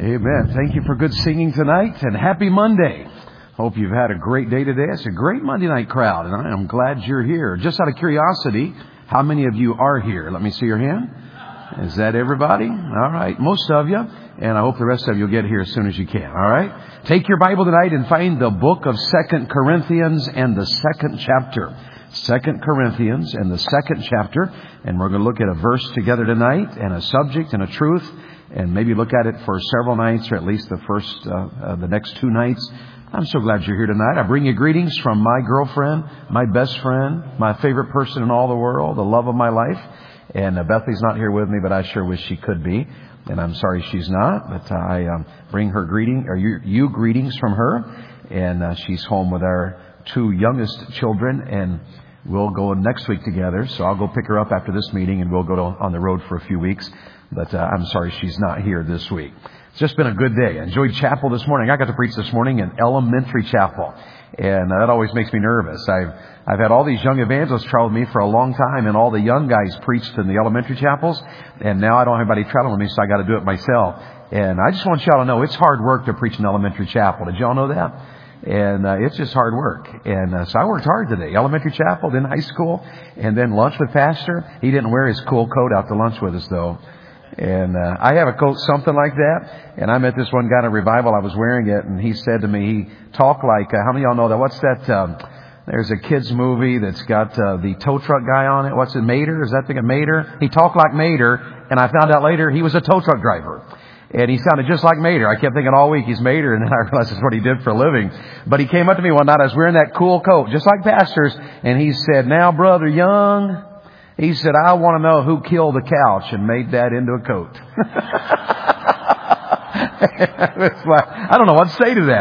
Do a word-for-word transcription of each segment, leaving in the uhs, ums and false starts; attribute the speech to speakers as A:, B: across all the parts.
A: Amen. Thank you for good singing tonight, and happy Monday. Hope you've had a great day today. It's a great Monday night crowd, and I'm glad you're here. Just out of curiosity, how many of you are here? Let me see your hand. Is that everybody? All right. Most of you. And I hope the rest of you will get here as soon as you can. All right. Take your Bible tonight and find the book of Second Corinthians and the second chapter. Second Corinthians and the second chapter. And we're going to look at a verse together tonight and a subject and a truth. And maybe look at it for several nights, or at least the first, uh, uh, the next two nights. I'm so glad you're here tonight. I bring you greetings from my girlfriend, my best friend, my favorite person in all the world, the love of my life. And uh, Bethany's not here with me, but I sure wish she could be. And I'm sorry she's not, but uh, I um, bring her greeting, or you, you greetings from her. And uh, she's home with our two youngest children, and we'll go next week together. So I'll go pick her up after this meeting, and we'll go to, on the road for a few weeks. But uh, I'm sorry she's not here this week. It's just been a good day. I enjoyed chapel this morning. I got to preach this morning in elementary chapel. And uh, that always makes me nervous. I've I've had all these young evangelists travel with me for a long time, and all the young guys preached in the elementary chapels. And now I don't have anybody traveling with me, so I got to do it myself. And I just want y'all to know it's hard work to preach in elementary chapel. Did y'all know that? And uh, it's just hard work. And uh, so I worked hard today. Elementary chapel, then high school, and then lunch with Pastor. He didn't wear his cool coat out to lunch with us, though. And uh, I have a coat something like that. And I met this one guy in a revival. I was wearing it, and he said to me, he talked like, uh, how many of y'all know that? What's that? Um, there's a kids movie that's got uh, the tow truck guy on it. What's it, Mater? Is that the Mater? He talked like Mater, and I found out later he was a tow truck driver. And he sounded just like Mater. I kept thinking all week he's Mater, and then I realized that's what he did for a living. But he came up to me one night. I was wearing that cool coat, just like Pastor's, and he said, "Now, Brother Young," he said, "I want to know who killed the couch and made that into a coat." It's like, I don't know what to say to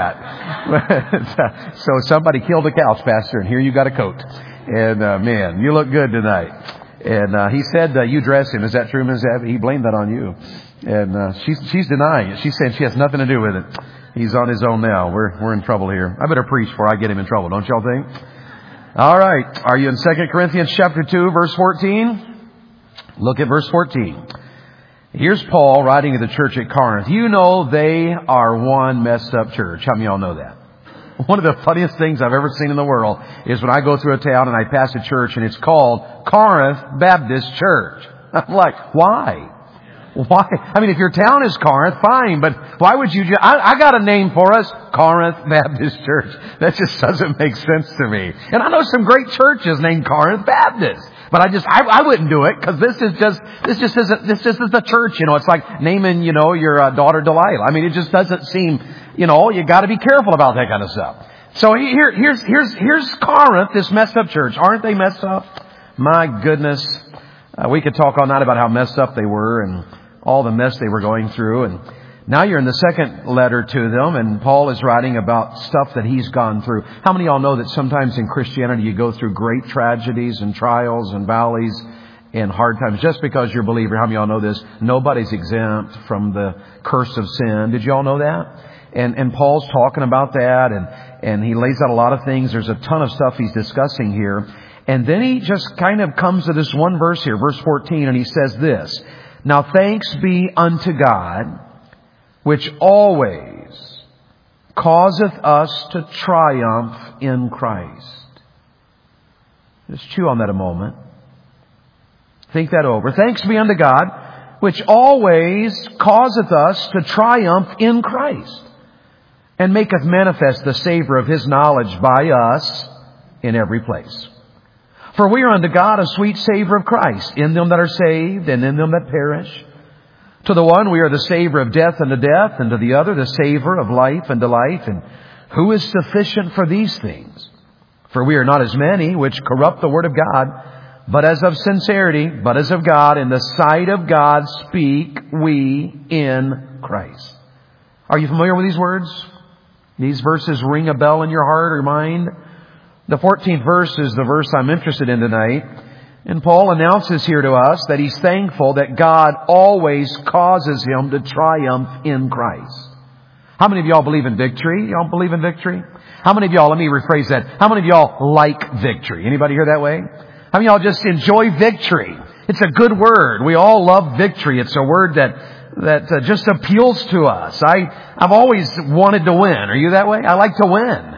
A: that. So somebody killed a couch, Pastor, and here you got a coat. And uh, man, you look good tonight. And uh, he said, uh, you dress him. Is that true, Miz Abby? He blamed that on you. And uh, she's she's denying it. She's saying she has nothing to do with it. He's on his own now. We're we're in trouble here. I better preach before I get him in trouble, don't y'all think? All right. Are you in Second Corinthians chapter two, verse fourteen? Look at verse fourteen. Here's Paul writing to the church at Corinth. You know they are one messed up church. How many of y'all know that? One of the funniest things I've ever seen in the world is when I go through a town and I pass a church and it's called Corinth Baptist Church. I'm like, why? Why? I mean, if your town is Corinth, fine, but why would you just, I, I got a name for us, Corinth Baptist Church. That just doesn't make sense to me. And I know some great churches named Corinth Baptist, but I just, I, I wouldn't do it because this is just, this just isn't, this just is the church, you know, it's like naming, you know, your uh, daughter Delilah. I mean, it just doesn't seem, you know, you got to be careful about that kind of stuff. So here, here's, here's, here's Corinth, this messed up church. Aren't they messed up? My goodness. Uh, we could talk all night about how messed up they were and all the mess they were going through. And now you're in the second letter to them, and Paul is writing about stuff that he's gone through. How many of y'all know that sometimes in Christianity you go through great tragedies and trials and valleys and hard times? Just because you're a believer, how many of y'all know this? Nobody's exempt from the curse of sin. Did y'all know that? And and Paul's talking about that, and, and he lays out a lot of things. There's a ton of stuff he's discussing here. And then he just kind of comes to this one verse here, verse fourteen, and he says this: "Now thanks be unto God, which always causeth us to triumph in Christ." Just chew on that a moment. Think that over. Thanks be unto God, which always causeth us to triumph in Christ, and maketh manifest the savour of His knowledge by us in every place. For we are unto God a sweet savour of Christ, in them that are saved, and in them that perish. To the one we are the savour of death unto death, and to the other the savour of life unto life. And who is sufficient for these things? For we are not as many which corrupt the word of God, but as of sincerity, but as of God, in the sight of God speak we in Christ. Are you familiar with these words? These verses ring a bell in your heart or mind? The fourteenth verse is the verse I'm interested in tonight. And Paul announces here to us that he's thankful that God always causes him to triumph in Christ. How many of y'all believe in victory? Y'all believe in victory? How many of y'all, let me rephrase that. How many of y'all like victory? Anybody here that way? How many of y'all just enjoy victory? It's a good word. We all love victory. It's a word that that uh, just appeals to us. I, I've always wanted to win. Are you that way? I like to win.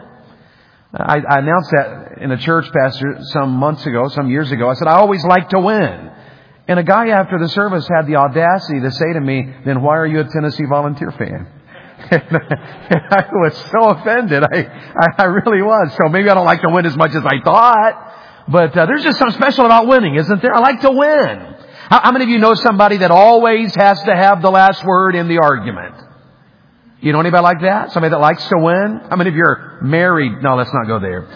A: I, I announced that in a church, Pastor, some months ago, some years ago. I said, I always like to win. And a guy after the service had the audacity to say to me, then why are you a Tennessee Volunteer fan? And I was so offended. I, I, I really was. So maybe I don't like to win as much as I thought. But uh, there's just something special about winning, isn't there? I like to win. How, how many of you know somebody that always has to have the last word in the argument? You know anybody like that? Somebody that likes to win? How many of you are married? No, let's not go there.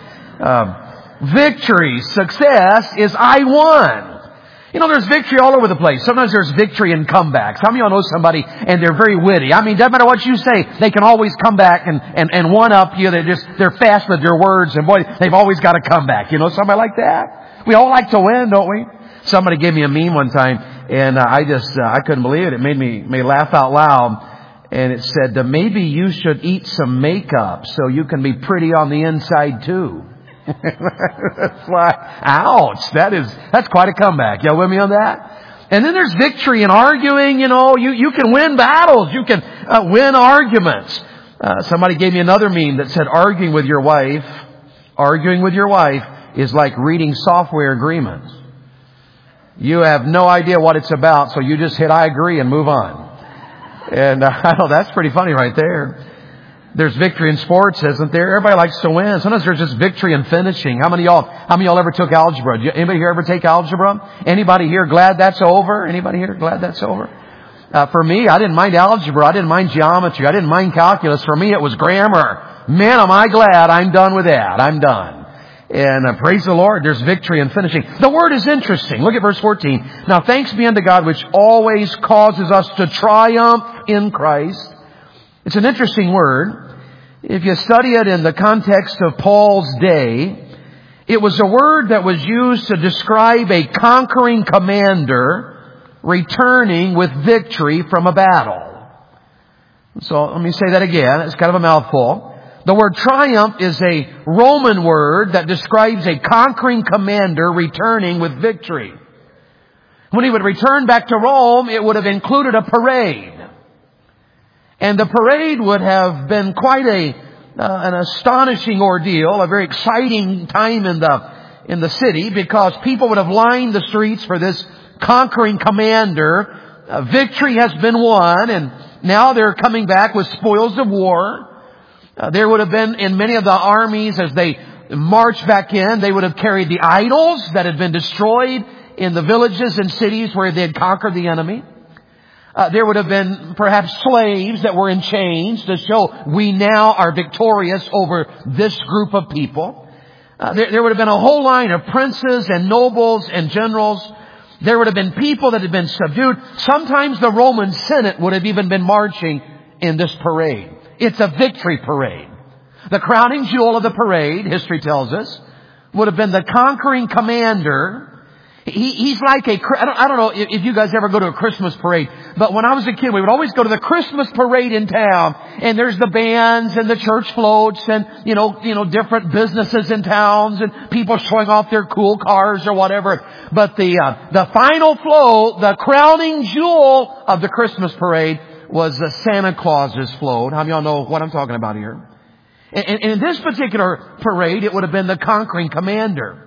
A: Um, victory, success is I won. You know, there's victory all over the place. Sometimes there's victory in comebacks. How many of y'all know somebody and they're very witty? I mean, doesn't matter what you say, they can always come back and, and, and one up you. They're just, they're fast with their words and boy, they've always got a comeback. You know somebody like that? We all like to win, don't we? Somebody gave me a meme one time and uh, I just, uh, I couldn't believe it. It made me, made me laugh out loud. And it said, uh, maybe you should eat some makeup so you can be pretty on the inside too. It's like, ouch, that is, that's quite a comeback. Y'all with me on that? And then there's victory in arguing. You know, you, you can win battles. You can uh, win arguments. Uh, somebody gave me another meme that said arguing with your wife, arguing with your wife is like reading software agreements. You have no idea what it's about, so you just hit I agree and move on. And uh, I know that's pretty funny right there. There's victory in sports, isn't there? Everybody likes to win. Sometimes there's just victory in finishing. How many of y'all, how many of y'all ever took algebra? Did you, anybody here ever take algebra? Anybody here glad that's over? Anybody here glad that's over? Uh, for me, I didn't mind algebra. I didn't mind geometry. I didn't mind calculus. For me, it was grammar. Man, am I glad I'm done with that. I'm done. And uh, praise the Lord, there's victory in finishing. The word is interesting. Look at verse fourteen. Now thanks be unto God which always causes us to triumph in Christ. It's an interesting word. If you study it in the context of Paul's day, it was a word that was used to describe a conquering commander returning with victory from a battle. So let me say that again. It's kind of a mouthful. The word triumph is a Roman word that describes a conquering commander returning with victory. When he would return back to Rome, it would have included a parade. And the parade would have been quite a uh, an astonishing ordeal, a very exciting time in the in the city, because people would have lined the streets for this conquering commander. Uh, victory has been won, and now they're coming back with spoils of war. Uh, there would have been in many of the armies as they marched back in, they would have carried the idols that had been destroyed in the villages and cities where they had conquered the enemy. Uh, there would have been perhaps slaves that were in chains to show we now are victorious over this group of people. Uh, there, there would have been a whole line of princes and nobles and generals. There would have been people that had been subdued. Sometimes the Roman Senate would have even been marching in this parade. It's a victory parade. The crowning jewel of the parade, history tells us, would have been the conquering commander. He, he's like a, I don't, I don't know if, if you guys ever go to a Christmas parade, but when I was a kid, we would always go to the Christmas parade in town, and there's the bands and the church floats and, you know, you know, different businesses in towns and people showing off their cool cars or whatever. But the, uh, the final float, the crowning jewel of the Christmas parade was the Santa Claus's float. How many of y'all know what I'm talking about here? And, and in this particular parade, it would have been the conquering commander.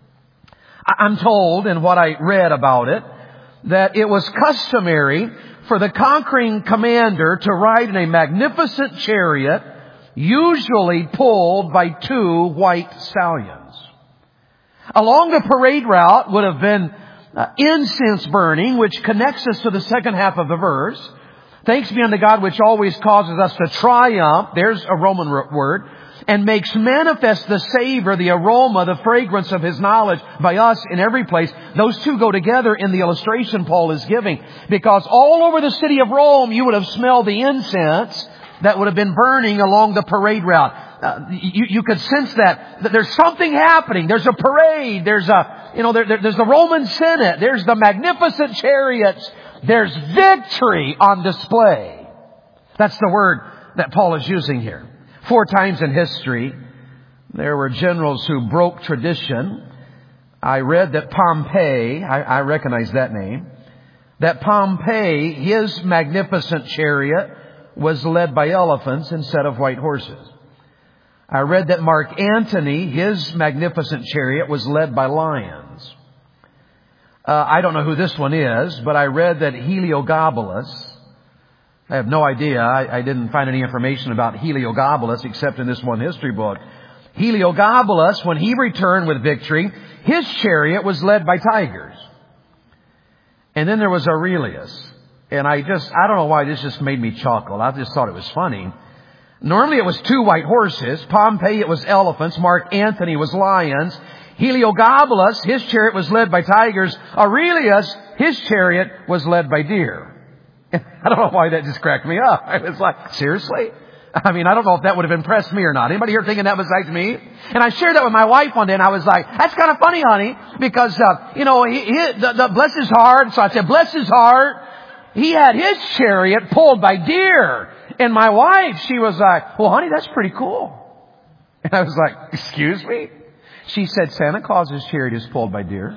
A: I'm told, in what I read about it, that it was customary for the conquering commander to ride in a magnificent chariot, usually pulled by two white stallions. Along the parade route would have been uh, incense burning, which connects us to the second half of the verse. Thanks be unto God which always causes us to triumph, there's a Roman word, and makes manifest the savor, the aroma, the fragrance of His knowledge by us in every place. Those two go together in the illustration Paul is giving. Because all over the city of Rome, you would have smelled the incense that would have been burning along the parade route. Uh, you, you could sense that, that there's something happening. There's a parade. There's a, you know, there, there, there's the Roman Senate. There's the magnificent chariots. There's victory on display. That's the word that Paul is using here. Four times in history, there were generals who broke tradition. I read that Pompey, I, I recognize that name, that Pompey, his magnificent chariot, was led by elephants instead of white horses. I read that Mark Antony, his magnificent chariot, was led by lions. Uh, I don't know who this one is, but I read that Heliogabalus, I have no idea. I, I didn't find any information about Heliogabalus except in this one history book. Heliogabalus, when he returned with victory, his chariot was led by tigers. And then there was Aurelius. And I just, I don't know why this just made me chuckle. I just thought it was funny. Normally it was two white horses. Pompey, it was elephants. Mark Antony was lions. Heliogabalus, his chariot was led by tigers. Aurelius, his chariot was led by deer. I don't know why that just cracked me up. I was like, seriously? I mean, I don't know if that would have impressed me or not. Anybody here thinking that besides me? And I shared that with my wife one day, and I was like, that's kind of funny, honey, because, uh, you know, he, he, the, the, bless his heart. So I said, bless his heart. He had his chariot pulled by deer. And my wife, she was like, well, honey, that's pretty cool. And I was like, excuse me? She said, Santa Claus's chariot is pulled by deer.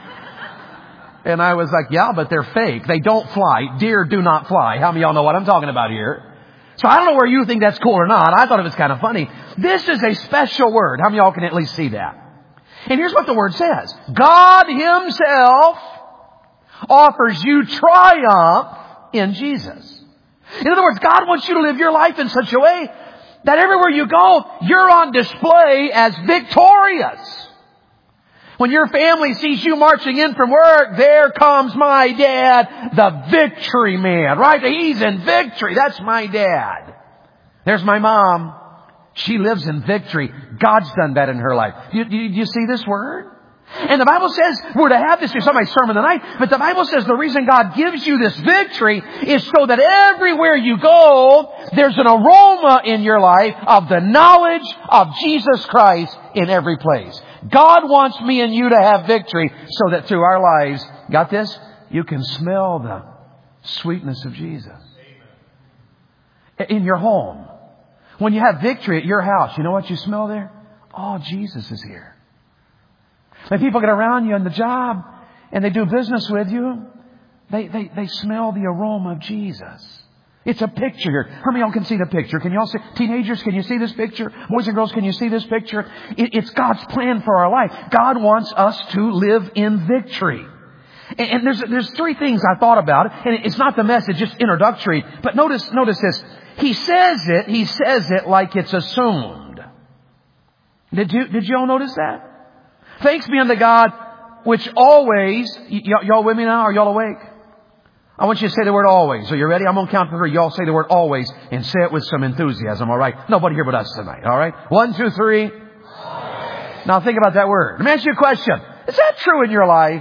A: And I was like, yeah, but they're fake. They don't fly. Deer do not fly. How many of y'all know what I'm talking about here? So I don't know where you think that's cool or not. I thought it was kind of funny. This is a special word. How many of y'all can at least see that? And here's what the word says. God Himself offers you triumph in Jesus. In other words, God wants you to live your life in such a way that everywhere you go, you're on display as victorious. When your family sees you marching in from work, there comes my dad, the victory man, right? He's in victory. That's my dad. There's my mom. She lives in victory. God's done that in her life. Do you, do you see this word? And the Bible says we're to have this. It's not my sermon tonight, but the Bible says the reason God gives you this victory is so that everywhere you go, there's an aroma in your life of the knowledge of Jesus Christ in every place. God wants me and you to have victory so that through our lives, got this? You can smell the sweetness of Jesus. In your home. When you have victory at your house, you know what you smell there? Oh, Jesus is here. When people get around you on the job and they do business with you, they, they, they smell the aroma of Jesus. It's a picture here. How many of y'all can see the picture? Can you all see? Teenagers, can you see this picture? Boys and girls, can you see this picture? It, it's God's plan for our life. God wants us to live in victory. And, and there's, there's three things I thought about. And it's not the message, just introductory. But notice, notice this. He says it, he says it like it's assumed. Did you, did you all notice that? Thanks be unto God, which always, y- y- y'all with me now? Are y'all awake? I want you to say the word always. Are you ready? I'm going to count to three. Y'all say the word always and say it with some enthusiasm, all right? Nobody here but us tonight, all right? One, two, three. Always. Now think about that word. Let me ask you a question. Is that true in your life?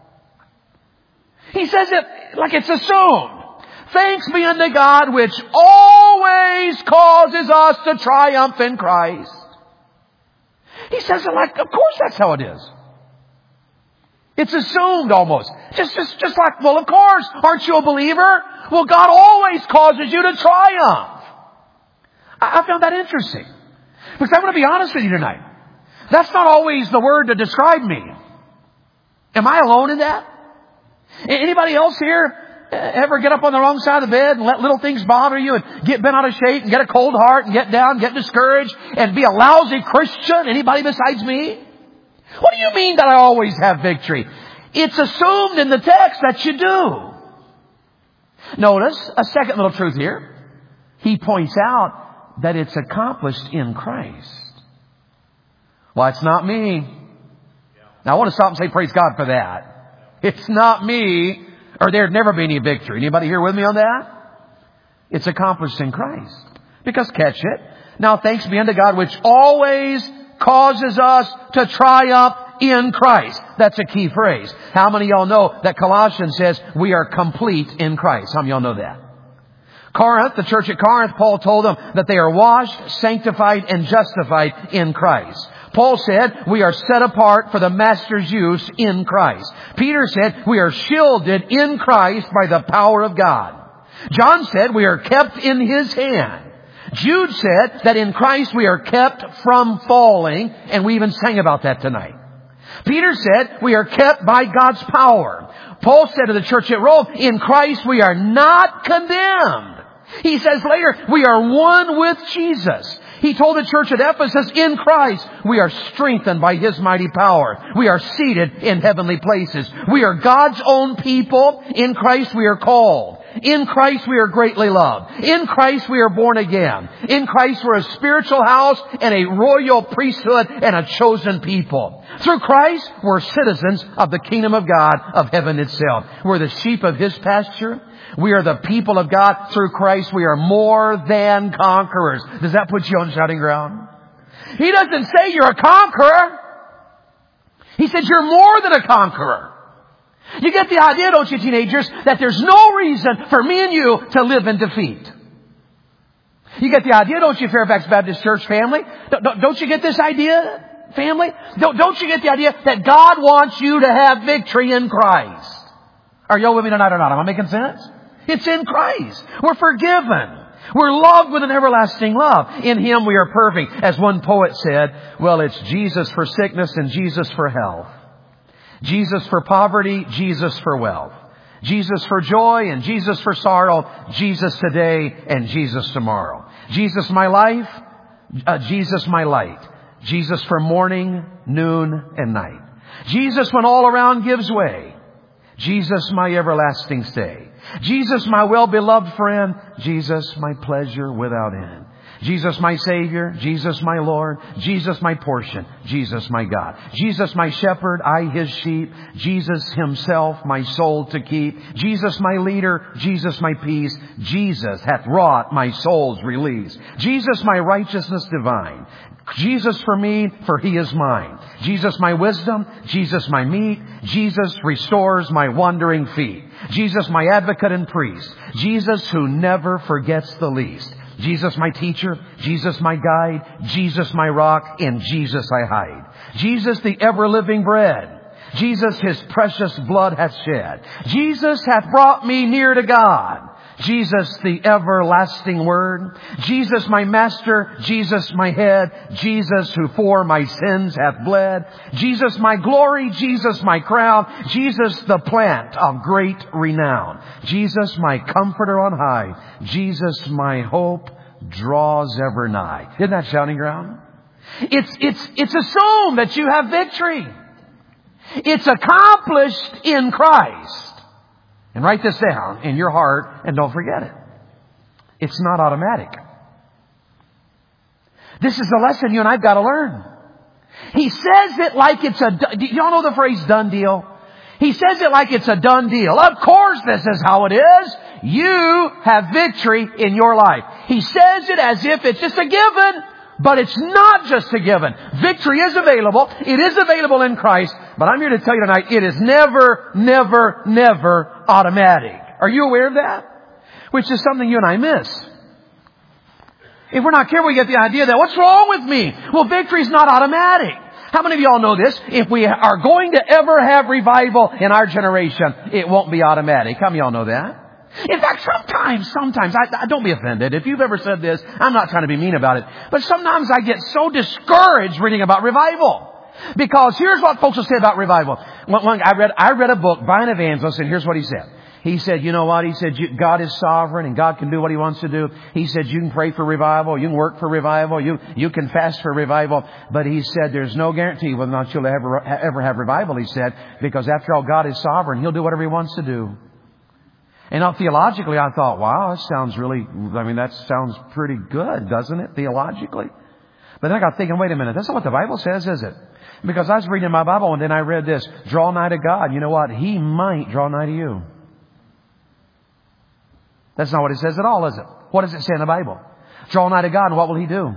A: He says it like it's assumed. Thanks be unto God, which always causes us to triumph in Christ. He says it like, of course that's how it is. It's assumed almost. Just, just, just like, well, of course, aren't you a believer? Well, God always causes you to triumph. I, I found that interesting. Because I'm going to be honest with you tonight. That's not always the word to describe me. Am I alone in that? Anybody else here ever get up on the wrong side of the bed and let little things bother you and get bent out of shape and get a cold heart and get down, get discouraged and be a lousy Christian? Anybody besides me? What do you mean that I always have victory? It's assumed in the text that you do. Notice a second little truth here. He points out that it's accomplished in Christ. Well, it's not me. Now I want to stop and say praise God for that. It's not me, or there'd never be any victory. Anybody here with me on that? It's accomplished in Christ. Because catch it. Now thanks be unto God, which always causes us to triumph in Christ. That's a key phrase. How many of y'all know that Colossians says we are complete in Christ? How many of y'all know that? Corinth, the church at Corinth, Paul told them that they are washed, sanctified, and justified in Christ. Paul said we are set apart for the Master's use in Christ. Peter said we are shielded in Christ by the power of God. John said we are kept in His hand. Jude said that in Christ we are kept from falling, and we even sang about that tonight. Peter said we are kept by God's power. Paul said to the church at Rome, in Christ we are not condemned. He says later, we are one with Jesus. He told the church at Ephesus, in Christ we are strengthened by His mighty power. We are seated in heavenly places. We are God's own people. In Christ we are called. In Christ we are greatly loved. In Christ we are born again. In Christ we're a spiritual house and a royal priesthood and a chosen people. Through Christ we're citizens of the kingdom of God, of heaven itself. We're the sheep of His pasture. We are the people of God. Through Christ we are more than conquerors. Does that put you on shouting ground? He doesn't say you're a conqueror. He says you're more than a conqueror. You get the idea, don't you, teenagers, that there's no reason for me and you to live in defeat. You get the idea, don't you, Fairfax Baptist Church family? Don't you get this idea, family? Don't you get the idea that God wants you to have victory in Christ? Are y'all with me tonight or not? Am I making sense? It's in Christ. We're forgiven. We're loved with an everlasting love. In Him we are perfect. As one poet said, well, it's Jesus for sickness and Jesus for health. Jesus for poverty, Jesus for wealth. Jesus for joy and Jesus for sorrow. Jesus today and Jesus tomorrow. Jesus my life, uh, Jesus my light. Jesus for morning, noon, and night. Jesus when all around gives way. Jesus my everlasting stay. Jesus my well-beloved friend. Jesus my pleasure without end. Jesus my Savior, Jesus my Lord, Jesus my portion, Jesus my God. Jesus my shepherd, I His sheep, Jesus Himself my soul to keep. Jesus my leader, Jesus my peace, Jesus hath wrought my soul's release. Jesus my righteousness divine, Jesus for me, for He is mine. Jesus my wisdom, Jesus my meat, Jesus restores my wandering feet. Jesus my advocate and priest, Jesus who never forgets the least. Jesus my teacher, Jesus my guide, Jesus my rock, in Jesus I hide. Jesus the ever-living bread, Jesus His precious blood hath shed. Jesus hath brought me near to God. Jesus the everlasting word, Jesus my master, Jesus my head, Jesus who for my sins hath bled, Jesus my glory, Jesus my crown, Jesus the plant of great renown, Jesus my comforter on high, Jesus my hope draws ever nigh. Isn't that shouting ground? It's, it's, it's assumed that you have victory. It's accomplished in Christ. And write this down in your heart and don't forget it. It's not automatic. This is the lesson you and I've got to learn. He says it like it's a... Do y'all know the phrase done deal? He says it like it's a done deal. Of course this is how it is. You have victory in your life. He says it as if it's just a given. But it's not just a given. Victory is available. It is available in Christ. But I'm here to tell you tonight, it is never, never, never automatic. Are you aware of that? Which is something you and I miss. If we're not careful, we get the idea that, what's wrong with me? Well, victory is not automatic. How many of y'all know this? If we are going to ever have revival in our generation, it won't be automatic. How many of y'all know that? In fact, sometimes, sometimes, I, I don't be offended. If you've ever said this, I'm not trying to be mean about it. But sometimes I get so discouraged reading about revival. Because here's what folks will say about revival. One, one, I read, I read a book by an evangelist, and here's what he said. He said, you know what? He said, God is sovereign and God can do what He wants to do. He said, you can pray for revival. You can work for revival. You, you can fast for revival. But he said, there's no guarantee whether or not you'll ever, ever have revival, he said, because after all, God is sovereign. He'll do whatever He wants to do. And now theologically, I thought, wow, that sounds really, I mean, that sounds pretty good, doesn't it, theologically? But then I got thinking, wait a minute, that's not what the Bible says, is it? Because I was reading my Bible and then I read this, draw nigh to God. You know what? He might draw nigh to you. That's not what it says at all, is it? What does it say in the Bible? Draw nigh to God, and what will He do?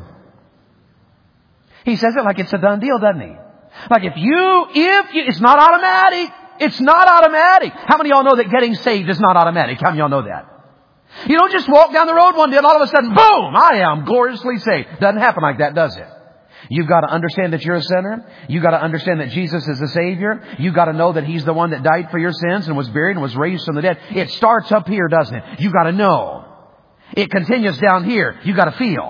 A: He says it like it's a done deal, doesn't He? Like if you, if you, it's not automatic. It's not automatic. How many of y'all know that getting saved is not automatic? How many of y'all know that? You don't just walk down the road one day and all of a sudden, boom, I am gloriously saved. Doesn't happen like that, does it? You've got to understand that you're a sinner. You've got to understand that Jesus is the Savior. You've got to know that He's the one that died for your sins and was buried and was raised from the dead. It starts up here, doesn't it? You've got to know. It continues down here. You've got to feel.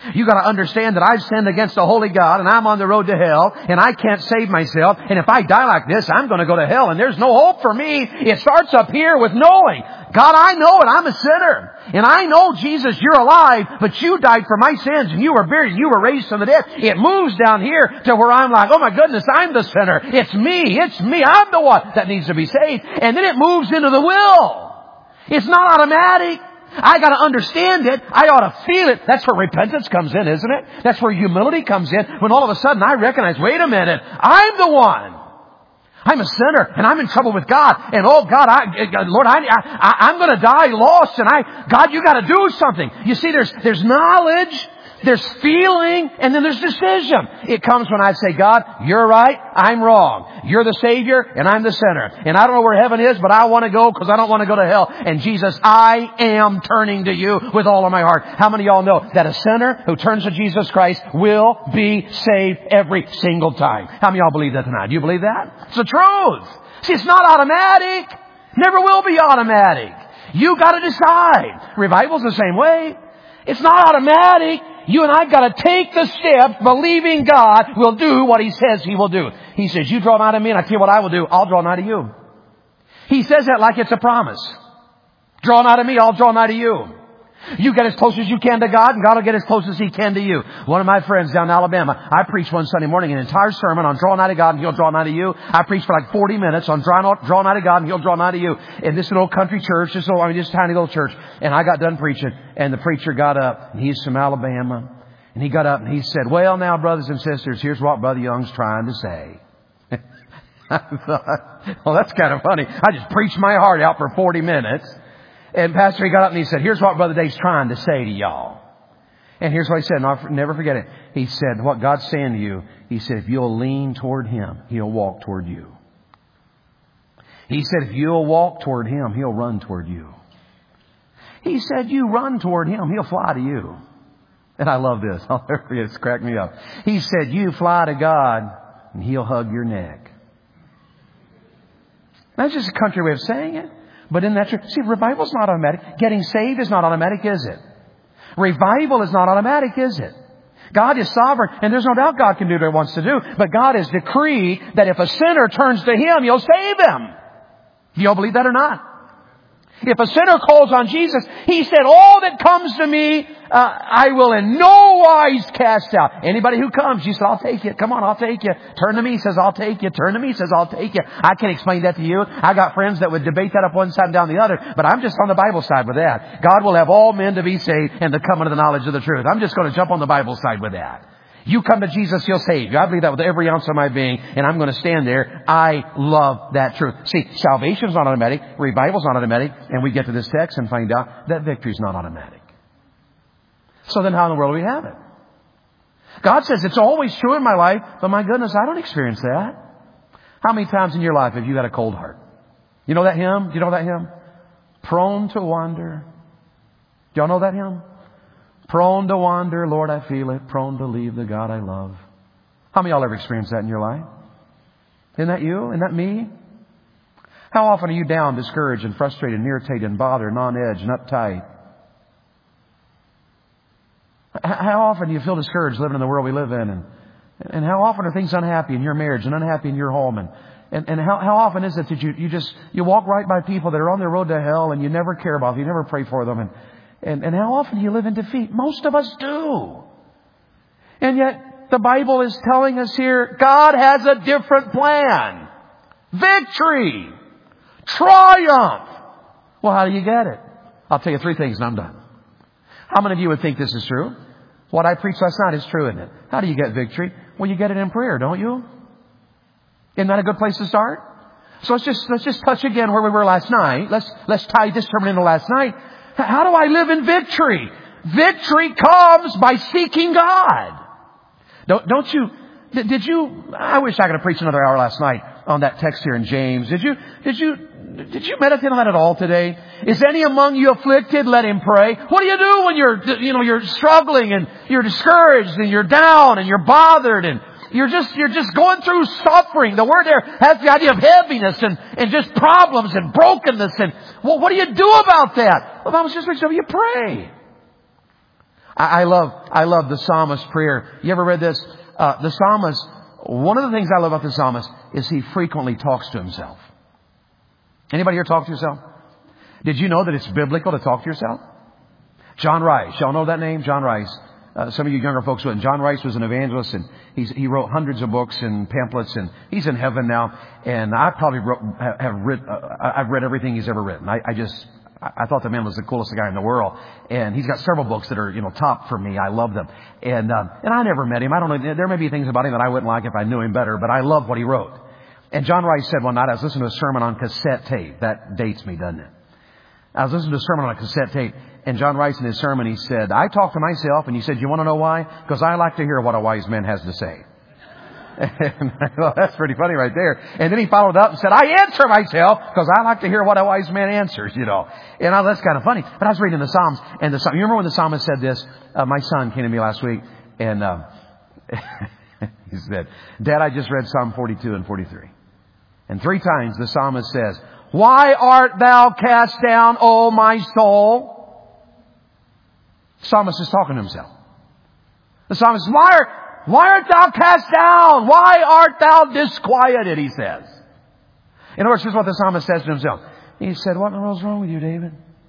A: You got to understand that I've sinned against the holy God and I'm on the road to hell and I can't save myself. And if I die like this, I'm going to go to hell and there's no hope for me. It starts up here with knowing, God, I know it. I'm a sinner. And I know, Jesus, you're alive, but you died for my sins and you were buried and you were raised from the dead. It moves down here to where I'm like, oh my goodness, I'm the sinner. It's me. It's me. I'm the one that needs to be saved. And then it moves into the will. It's not automatic. I got to understand it. I ought to feel it. That's where repentance comes in, isn't it? That's where humility comes in. When all of a sudden I recognize, wait a minute, I'm the one. I'm a sinner and I'm in trouble with God. And oh God, I, Lord, I, I, I'm going to die lost. And I, God, you got to do something. You see, there's, there's knowledge. There's feeling, and then there's decision. It comes when I say, God, you're right, I'm wrong. You're the Savior, and I'm the sinner. And I don't know where heaven is, but I want to go because I don't want to go to hell. And Jesus, I am turning to you with all of my heart. How many of y'all know that a sinner who turns to Jesus Christ will be saved every single time? How many of y'all believe that tonight? Do you believe that? It's the truth. See, it's not automatic. Never will be automatic. You got to decide. Revival's the same way. It's not automatic. You and I got to take the steps believing God will do what He says He will do. He says, you draw nigh to me and I tell you what I will do. I'll draw nigh to you. He says that like it's a promise. Draw nigh to me, I'll draw nigh to you. You get as close as you can to God and God will get as close as He can to you. One of my friends down in Alabama, I preached one Sunday morning an entire sermon on draw nigh to God and He'll draw nigh to you. I preached for like forty minutes on draw, draw nigh to God and He'll draw nigh to you. In this little country church, this little, I mean, this tiny little church. And I got done preaching and the preacher got up and he's from Alabama. And he got up and he said, well now brothers and sisters, here's what Brother Young's trying to say. I thought, well that's kind of funny. I just preached my heart out for forty minutes. And Pastor, he got up and he said, here's what Brother Dave's trying to say to y'all. And here's what he said, and I'll never forget it. He said, what God's saying to you, he said, if you'll lean toward Him, He'll walk toward you. He said, if you'll walk toward Him, He'll run toward you. He said, you run toward Him, He'll fly to you. And I love this. I'll never forget, it's cracked me up. He said, you fly to God and He'll hug your neck. That's just a country way of saying it. But in that, see, revival's not automatic. Getting saved is not automatic, is it? Revival is not automatic, is it? God is sovereign, and there's no doubt God can do what He wants to do. But God has decreed that if a sinner turns to Him, He'll save him. Do y'all believe that or not? If a sinner calls on Jesus, He said, all that comes to me, uh, I will in no wise cast out. Anybody who comes, you said, I'll take you. Come on, I'll take you. Turn to me, says, I'll take you. Turn to me, says, I'll take you. I can explain that to you. I got friends that would debate that up one side and down the other, but I'm just on the Bible side with that. God will have all men to be saved and to come into the knowledge of the truth. I'm just going to jump on the Bible side with that. You come to Jesus, He'll save you. I believe that with every ounce of my being, and I'm going to stand there. I love that truth. See, salvation's not automatic, revival's not automatic, and we get to this text and find out that victory's not automatic. So then how in the world do we have it? God says it's always true in my life, but my goodness, I don't experience that. How many times in your life have you had a cold heart? You know that hymn? Do you know that hymn? Prone to wander. Do y'all know that hymn? Prone to wander, Lord, I feel it. Prone to leave the God I love. How many of y'all ever experienced that in your life? Isn't that you? Isn't that me? How often are you down, discouraged, and frustrated, and irritated, and bothered, and on edge, and uptight? How often do you feel discouraged living in the world we live in? And, and how often are things unhappy in your marriage and unhappy in your home? And, and, and how, how often is it that you, you just, you walk right by people that are on their road to hell and you never care about them, you never pray for them, and And, and how often do you live in defeat? Most of us do. And yet the Bible is telling us here, God has a different plan. Victory. Triumph. Well, how do you get it? I'll tell you three things and I'm done. How many of you would think this is true? What I preached last night is true, isn't it? How do you get victory? Well, you get it in prayer, don't you? Isn't that a good place to start? So let's just, let's just touch again where we were last night. Let's, let's tie this sermon into last night. How do I live in victory? Victory comes by seeking God. Don't, don't you, did you, I wish I could have preached another hour last night on that text here in James. Did you, did you, did you meditate on that at all today? Is any among you afflicted? Let him pray. What do you do when you're, you know, you're struggling and you're discouraged and you're down and you're bothered and You're just, you're just going through suffering. The word there has the idea of heaviness and, and just problems and brokenness. And well, what do you do about that? Well, the Bible says, you pray. I, I love, I love the psalmist's prayer. You ever read this? Uh, the psalmist, one of the things I love about the psalmist is he frequently talks to himself. Anybody here talk to yourself? Did you know that it's biblical to talk to yourself? John Rice. Y'all know that name? John Rice. Uh, some of you younger folks wouldn't. John Rice was an evangelist, and he's, he wrote hundreds of books and pamphlets, and he's in heaven now. And I probably wrote, have, have read, uh, I've read everything he's ever written. I, I just, I thought the man was the coolest guy in the world. And he's got several books that are, you know, top for me. I love them. And, um, and I never met him. I don't know. There may be things about him that I wouldn't like if I knew him better, but I love what he wrote. And John Rice said one night, I was listening to a sermon on cassette tape. That dates me, doesn't it? I was listening to a sermon on a cassette tape. And John Rice in his sermon, he said, I talk to myself. And he said, you want to know why? Because I like to hear what a wise man has to say. And I thought, that's pretty funny right there. And then he followed up and said, I answer myself because I like to hear what a wise man answers, you know. And I, that's kind of funny. But I was reading the Psalms. And the, you remember when the psalmist said this? Uh, my son came to me last week. And uh, he said, Dad, I just read Psalm forty-two and forty-three. And three times the psalmist says, why art thou cast down, O my soul? The psalmist is talking to himself. The psalmist, why, are, why art thou cast down? Why art thou disquieted? He says. In other words, here's what the psalmist says to himself. He said, what in the world's wrong with you, David?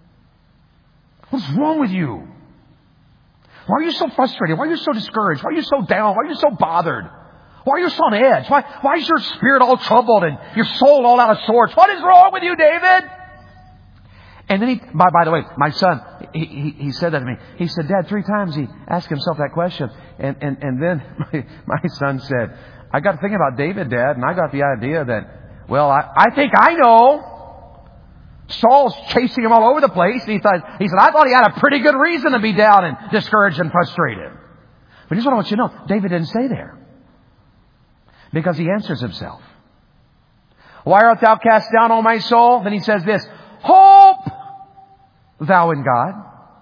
A: What's wrong with you? Why are you so frustrated? Why are you so discouraged? Why are you so down? Why are you so bothered? Why are you so on edge? Why, why is your spirit all troubled and your soul all out of sorts? What is wrong with you, David? And then he, by, by the way, my son, he, he, he said that to me. He said, Dad, three times he asked himself that question. And, and, and then my, my son said, I got to thinking about David, Dad, and I got the idea that, well, I, I think I know. Saul's chasing him all over the place. And he thought, he said, I thought he had a pretty good reason to be down and discouraged and frustrated. But here's what I want you to know. David didn't stay there. Because he answers himself. Why art thou cast down, O my soul? Then he says this, hope thou in God.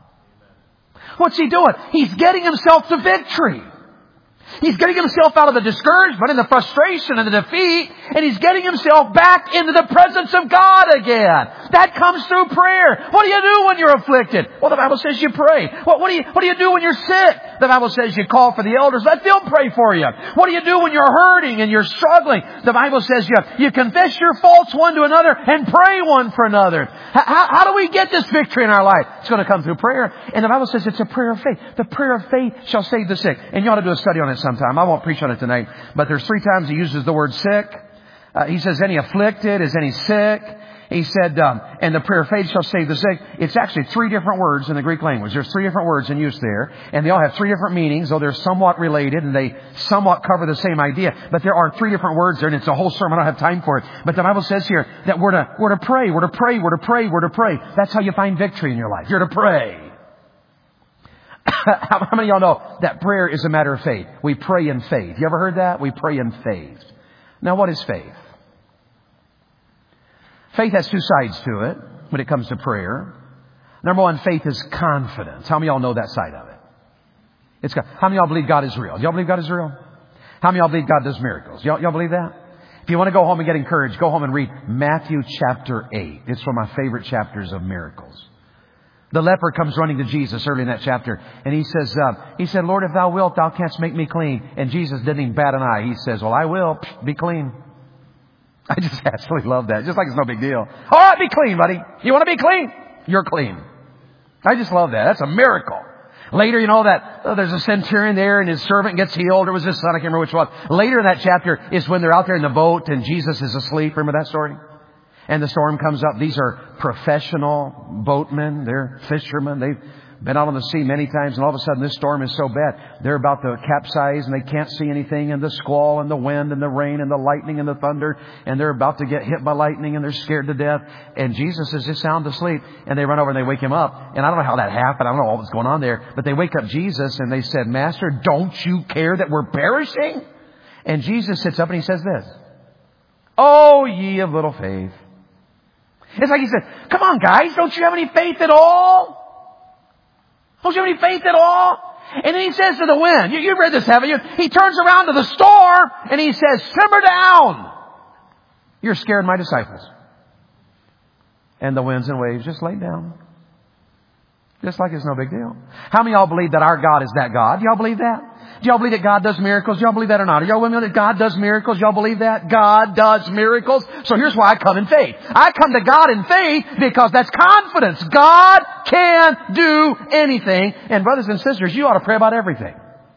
A: What's he doing? He's getting himself to victory. He's getting himself out of the discouragement and the frustration and the defeat, and he's getting himself back into the presence of God again. That comes through prayer. What do you do when you're afflicted? Well, the Bible says you pray. What, what do you, what do you do when you're sick? The Bible says you call for the elders. Let them pray for you. What do you do when you're hurting and you're struggling? The Bible says you, you confess your faults one to another and pray one for another. How, how do we get this victory in our life? It's going to come through prayer. And the Bible says it's a prayer of faith. The prayer of faith shall save the sick. And you ought to do a study on it sometime. I won't preach on it tonight. But there's three times he uses the word sick. Uh, he says, any afflicted? Is any sick? He said, um, and the prayer of faith shall save the sick. It's actually three different words in the Greek language. There's three different words in use there. And they all have three different meanings, though they're somewhat related and they somewhat cover the same idea. But there are three different words there, and it's a whole sermon. I don't have time for it. But the Bible says here that we're to, we're to pray, we're to pray, we're to pray, we're to pray. That's how you find victory in your life. You're to pray. How many of y'all know that prayer is a matter of faith? We pray in faith. You ever heard that? We pray in faith. Now, what is faith? Faith has two sides to it when it comes to prayer. Number one, faith is confidence. How many of y'all know that side of it? It's got, how many of y'all believe God is real? Y'all believe God is real? How many of y'all believe God does miracles? Y'all, y'all believe that? If you want to go home and get encouraged, go home and read Matthew chapter eight. It's one of my favorite chapters of miracles. The leper comes running to Jesus early in that chapter. And he says, uh, he said, Lord, if thou wilt, thou canst make me clean. And Jesus didn't even bat an eye. He says, well, I will. Be clean. I just absolutely love that. Just like it's no big deal. All right, be clean, buddy. You want to be clean? You're clean. I just love that. That's a miracle. Later, you know that oh, there's a centurion there and his servant gets healed. Or was his son? I can't remember which one. Later in that chapter is when they're out there in the boat and Jesus is asleep. Remember that story? And the storm comes up. These are professional boatmen. They're fishermen. They've been out on the sea many times. And all of a sudden this storm is so bad. They're about to capsize and they can't see anything. And the squall and the wind and the rain and the lightning and the thunder. And they're about to get hit by lightning and they're scared to death. And Jesus is just sound asleep. And they run over and they wake him up. And I don't know how that happened. I don't know what was going on there. But they wake up Jesus and they said, Master, don't you care that we're perishing? And Jesus sits up and he says this. Oh, ye of little faith. It's like he said, come on, guys, don't you have any faith at all? Don't you have any faith at all? And then he says to the wind, you, you've read this, haven't you? He turns around to the storm and he says, simmer down. You're scaring my disciples. And the winds and waves just laid down. Just like it's no big deal. How many of y'all believe that our God is that God? Do y'all believe that? Do y'all believe that God does miracles? Do y'all believe that or not? Are y'all with me that God does miracles? Y'all believe that? God does miracles. So here's why I come in faith. I come to God in faith because that's confidence. God can do anything. And brothers and sisters, you ought to pray about everything.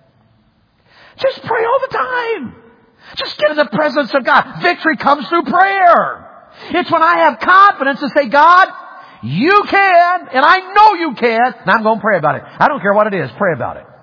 A: Just pray all the time. Just get in the presence of God. Victory comes through prayer. It's when I have confidence to say, God, you can, and I know you can, and I'm going to pray about it. I don't care what it is. Pray about it.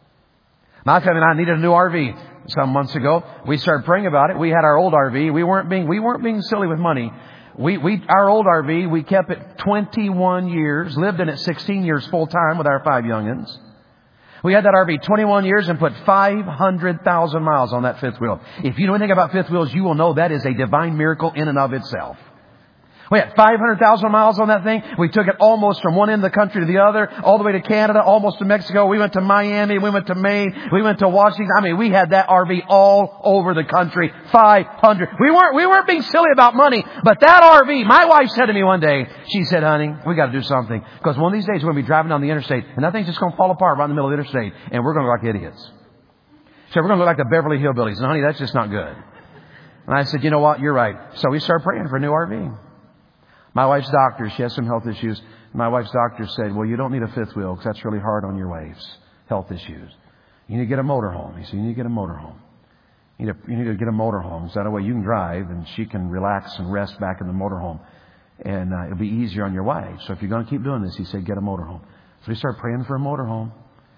A: My family and I needed a new R V some months ago. We started praying about it. We had our old R V. We weren't being, we weren't being silly with money. We, we, our old R V, we kept it twenty-one years, lived in it sixteen years full time with our five youngins. We had that R V twenty-one years and put five hundred thousand miles on that fifth wheel. If you know anything about fifth wheels, you will know that is a divine miracle in and of itself. We had five hundred thousand miles on that thing. We took it almost from one end of the country to the other, all the way to Canada, almost to Mexico. We went to Miami. We went to Maine. We went to Washington. I mean, we had that R V all over the country. five hundred. We weren't, we weren't being silly about money, but that R V, my wife said to me one day, she said, honey, we got to do something. Because one of these days we're going to be driving down the interstate and that thing's just going to fall apart right in the middle of the interstate and we're going to look like idiots. So we're going to look like the Beverly Hillbillies. And honey, that's just not good. And I said, you know what? You're right. So we started praying for a new R V. My wife's doctor, she has some health issues. My wife's doctor said, well, you don't need a fifth wheel because that's really hard on your waves. Health issues. You need to get a motorhome. He said, you need to get a motorhome. You need to, you need to get a motorhome. So that way you can drive and she can relax and rest back in the motorhome. And uh, it'll be easier on your wife. So if you're going to keep doing this, he said, get a motorhome. So we started praying for a motorhome.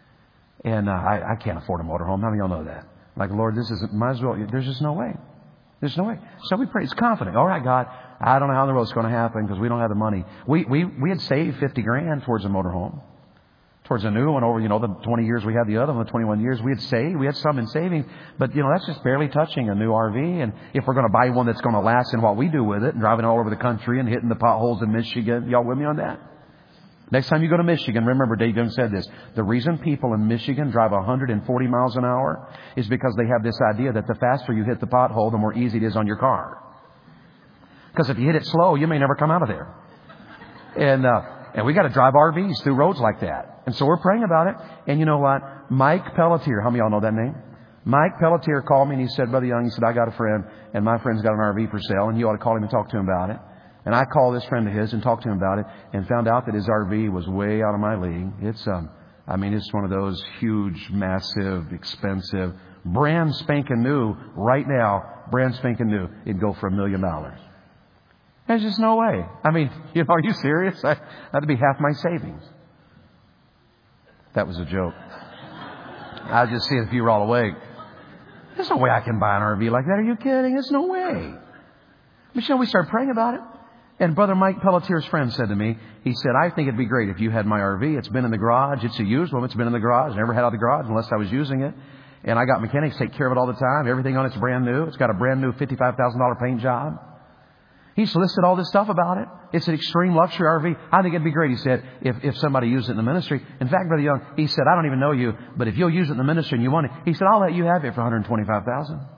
A: And uh, I, I can't afford a motorhome. How many of y'all know that? Like, Lord, this isn't, might as well, there's just no way. There's no way. So we prayed. It's confident. All right, God, I don't know how in the world it's going to happen because we don't have the money. We we we had saved fifty grand towards a motorhome, towards a new one over, you know, the twenty years we had the other one, the twenty-one years we had saved. We had some in savings, but, you know, that's just barely touching a new R V. And if we're going to buy one that's going to last in what we do with it and driving all over the country and hitting the potholes in Michigan, y'all with me on that? Next time you go to Michigan, remember Dave Young said this. The reason people in Michigan drive one hundred forty miles an hour is because they have this idea that the faster you hit the pothole, the more easy it is on your car. Because if you hit it slow, you may never come out of there. And, uh, and we got to drive R Vs through roads like that. And so we're praying about it. And you know what? Mike Pelletier, how many of y'all know that name? Mike Pelletier called me and he said, Brother Young, he said, I got a friend and my friend's got an R V for sale and you ought to call him and talk to him about it. And I called this friend of his and talked to him about it and found out that his R V was way out of my league. It's, um, I mean, it's one of those huge, massive, expensive, brand spanking new right now, brand spanking new. It'd go for a million dollars. There's just no way. I mean, you know, are you serious? I, that'd be half my savings. That was a joke. I was just seeing if you were all awake. There's no way I can buy an R V like that. Are you kidding? There's no way. But you know, we started praying about it. And Brother Mike Pelletier's friend said to me, he said, I think it'd be great if you had my R V. It's been in the garage. It's a used one. It's been in the garage. Never had out of the garage unless I was using it. And I got mechanics take care of it all the time. Everything on it's brand new. It's got a brand new fifty-five thousand dollars paint job. He's listed all this stuff about it. It's an extreme luxury R V. I think it'd be great, he said, if, if somebody used it in the ministry. In fact, Brother Young, he said, I don't even know you, but if you'll use it in the ministry and you want it, he said, I'll let you have it for one hundred twenty-five thousand dollars.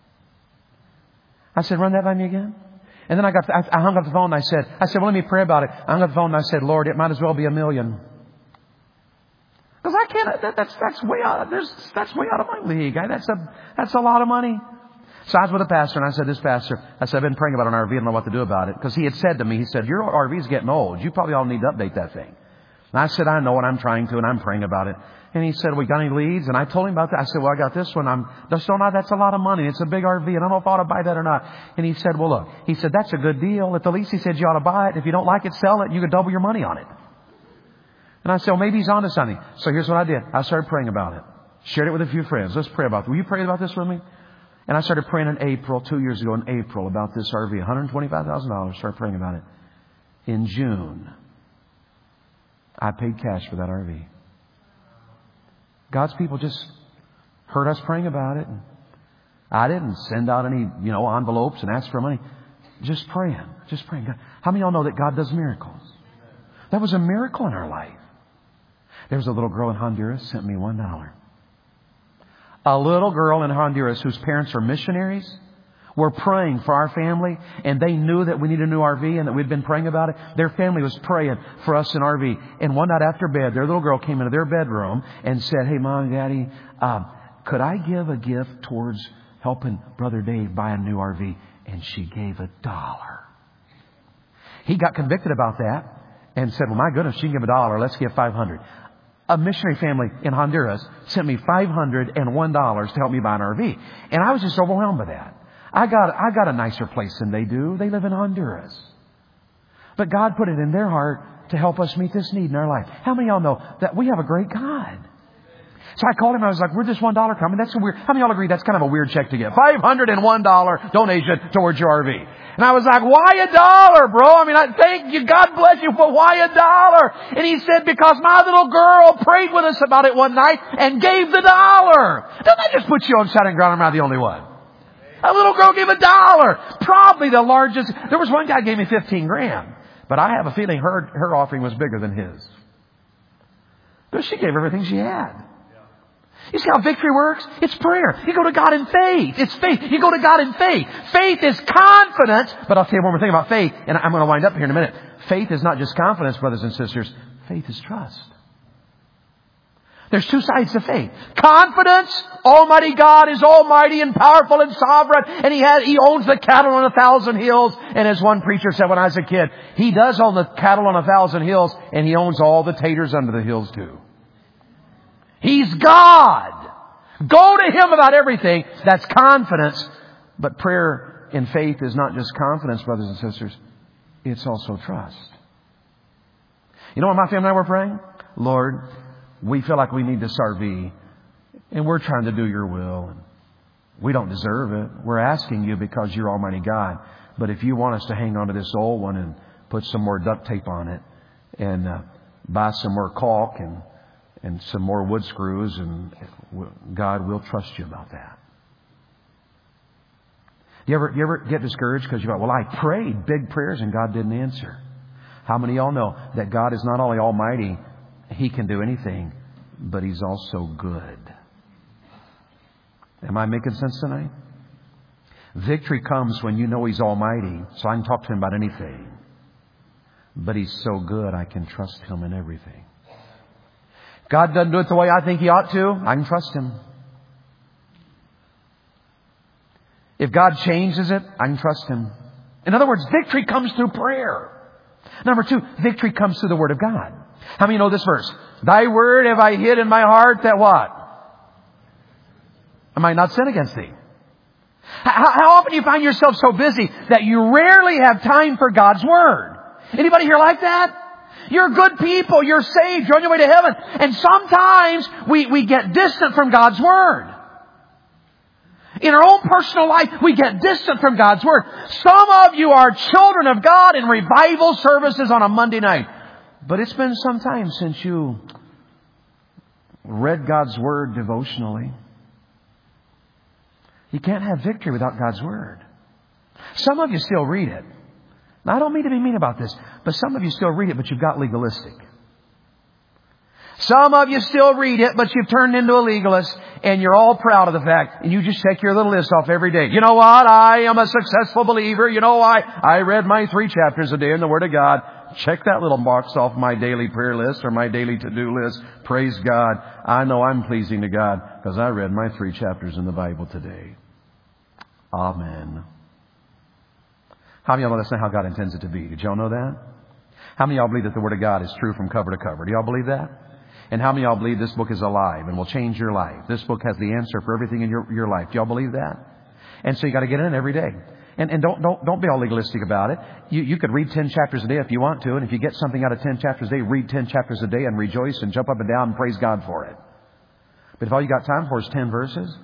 A: I said, run that by me again. And then I got, I hung up the phone and I said, I said, well, let me pray about it. I hung up the phone and I said, Lord, it might as well be a million. Because I can't, that, that's, that's way out, there's, that's way out of my league. I, that's a, that's a lot of money. So I was with a pastor and I said, this pastor, I said, I've been praying about an R V. I don't know what to do about it. Because he had said to me, he said, your R V's getting old. You probably all need to update that thing. And I said, I know, and I'm trying to, and I'm praying about it. And he said, we got any leads? And I told him about that. I said, well, I got this one. I'm just don't know. That's a lot of money. It's a big R V. And I don't know if I ought to buy that or not. And he said, well, look, he said, that's a good deal. At the least, he said, you ought to buy it. If you don't like it, sell it. You could double your money on it. And I said, well, maybe he's onto something. So here's what I did. I started praying about it. Shared it with a few friends. Let's pray about it. Will you pray about this with me? And I started praying in April, two years ago in April, about this R V. one hundred twenty-five thousand dollars. Started praying about it. In June, I paid cash for that R V. God's people just heard us praying about it. I didn't send out any, you know, envelopes and ask for money. Just praying. Just praying. How many of y'all know that God does miracles? That was a miracle in our life. There was a little girl in Honduras sent me one dollar. A little girl in Honduras whose parents are missionaries were praying for our family, and they knew that we needed a new R V and that we'd been praying about it. Their family was praying for us in R V. And one night after bed, their little girl came into their bedroom and said, "Hey, Mom and Daddy, um, could I give a gift towards helping Brother Dave buy a new R V?" And she gave a dollar. He got convicted about that and said, "Well, my goodness, she can give a dollar. Let's give five hundred." A missionary family in Honduras sent me five hundred one dollars to help me buy an R V. And I was just overwhelmed by that. I got, I got a nicer place than they do. They live in Honduras. But God put it in their heart to help us meet this need in our life. How many of y'all know that we have a great God? So I called him and I was like, "We're just one dollar coming." That's a weird. How many of y'all agree that's kind of a weird check to get? five hundred one dollars donation towards your R V. And I was like, "Why a dollar, bro? I mean, I thank you. God bless you, but why a dollar?" And he said, "Because my little girl prayed with us about it one night and gave the dollar." Doesn't that just put you on shouting ground? Am I the only one? A little girl gave a dollar. Probably the largest. There was one guy who gave me fifteen grand. But I have a feeling her, her offering was bigger than his. Because she gave everything she had. You see how victory works? It's prayer. You go to God in faith. It's faith. You go to God in faith. Faith is confidence. But I'll tell you one more thing about faith, and I'm going to wind up here in a minute. Faith is not just confidence, brothers and sisters. Faith is trust. There's two sides to faith. Confidence. Almighty God is almighty and powerful and sovereign. And He has, He owns the cattle on a thousand hills. And as one preacher said when I was a kid, He does own the cattle on a thousand hills. And He owns all the taters under the hills too. He's God. Go to Him about everything. That's confidence. But prayer in faith is not just confidence, brothers and sisters. It's also trust. You know what my family and I were praying? Lord, we feel like we need this R V. And we're trying to do Your will. And we don't deserve it. We're asking You because You're Almighty God. But if You want us to hang on to this old one and put some more duct tape on it and uh, buy some more caulk and and some more wood screws, and God, we'll trust You about that. You ever, you ever get discouraged because you thought, well, I prayed big prayers and God didn't answer? How many of y'all know that God is not only almighty, He can do anything, but He's also good? Am I making sense tonight? Victory comes when you know He's almighty, so I can talk to Him about anything. But He's so good, I can trust Him in everything. God doesn't do it the way I think He ought to, I can trust Him. If God changes it, I can trust Him. In other words, victory comes through prayer. Number two, victory comes through the Word of God. How many know this verse? Thy word have I hid in my heart that what? I might not sin against Thee. How, how often do you find yourself so busy that you rarely have time for God's Word? Anybody here like that? You're good people. You're saved. You're on your way to heaven. And sometimes we, we get distant from God's Word. In our own personal life, we get distant from God's Word. Some of you are children of God in revival services on a Monday night. But it's been some time since you read God's Word devotionally. You can't have victory without God's Word. Some of you still read it. Now, I don't mean to be mean about this, but some of you still read it, but you've got legalistic. Some of you still read it, but you've turned into a legalist, and you're all proud of the fact, and you just check your little list off every day. You know what? I am a successful believer. You know, I, I read my three chapters a day in the Word of God. Check that little box off my daily prayer list or my daily to-do list. Praise God. I know I'm pleasing to God because I read my three chapters in the Bible today. Amen. How many of y'all know that's not how God intends it to be? Did y'all know that? How many of y'all believe that the Word of God is true from cover to cover? Do y'all believe that? And how many of y'all believe this book is alive and will change your life? This book has the answer for everything in your, your life. Do y'all believe that? And so you got to get in every day. And, and don't, don't, don't be all legalistic about it. You, you could read ten chapters a day if you want to. And if you get something out of ten chapters a day, read ten chapters a day and rejoice and jump up and down and praise God for it. But if all you got time for is ten verses,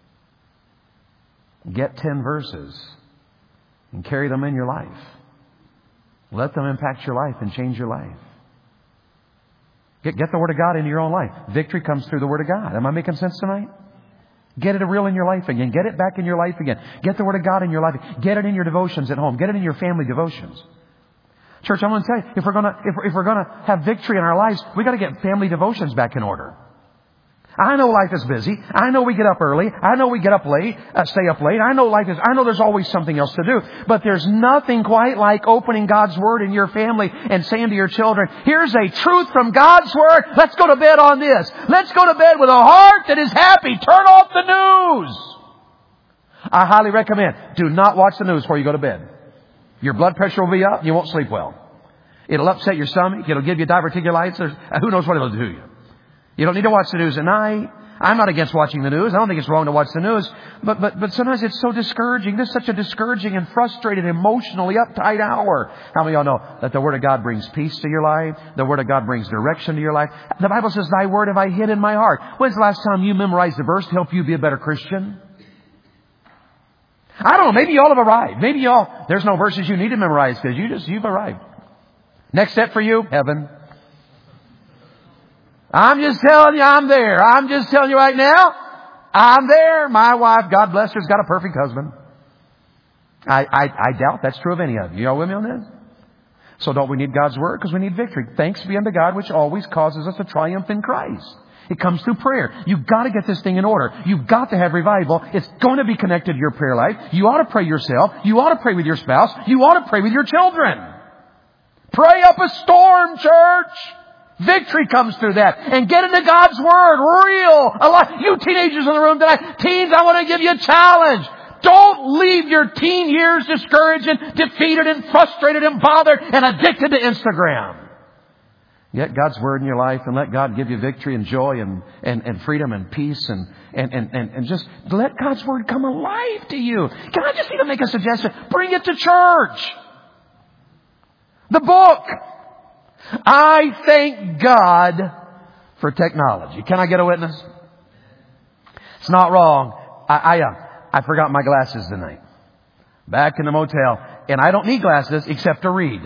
A: get ten verses and carry them in your life. Let them impact your life and change your life. Get, get the Word of God into your own life. Victory comes through the Word of God. Am I making sense tonight? Get it real in your life again. Get it back in your life again. Get the Word of God in your life. Get it in your devotions at home. Get it in your family devotions. Church, I'm going to tell you, if we're going to, if we're, if we're going to have victory in our lives, we got to get family devotions back in order. I know life is busy. I know we get up early. I know we get up late, uh, stay up late. I know life is, I know there's always something else to do. But there's nothing quite like opening God's Word in your family and saying to your children, here's a truth from God's Word. Let's go to bed on this. Let's go to bed with a heart that is happy. Turn off the news. I highly recommend, do not watch the news before you go to bed. Your blood pressure will be up. You won't sleep well. It'll upset your stomach. It'll give you diverticulitis. There's, who knows what it'll do to you. You don't need to watch the news at night. I'm not against watching the news. I don't think it's wrong to watch the news. But, but, but sometimes it's so discouraging. This is such a discouraging and frustrated, emotionally uptight hour. How many of y'all know that the Word of God brings peace to your life? The Word of God brings direction to your life. The Bible says, Thy Word have I hid in my heart. When's the last time you memorized a verse to help you be a better Christian? I don't know. Maybe y'all have arrived. Maybe y'all, there's no verses you need to memorize because you just, you've arrived. Next step for you, heaven. I'm just telling you, I'm there. I'm just telling you right now, I'm there. My wife, God bless her, has got a perfect husband. I, I, I doubt that's true of any of you. You all with me on this? So don't we need God's Word? Because we need victory. Thanks be unto God, which always causes us to triumph in Christ. It comes through prayer. You've got to get this thing in order. You've got to have revival. It's going to be connected to your prayer life. You ought to pray yourself. You ought to pray with your spouse. You ought to pray with your children. Pray up a storm, church. Victory comes through that. And get into God's Word. Real. A lot. You teenagers in the room tonight. Teens, I want to give you a challenge. Don't leave your teen years discouraged and defeated and frustrated and bothered and addicted to Instagram. Get God's Word in your life and let God give you victory and joy and, and, and freedom and peace and, and, and, and, and just let God's Word come alive to you. Can I just even make a suggestion? Bring it to church. The book. I thank God for technology. Can I get a witness? It's not wrong. I, I, uh, I forgot my glasses tonight. Back in the motel. And I don't need glasses except to read.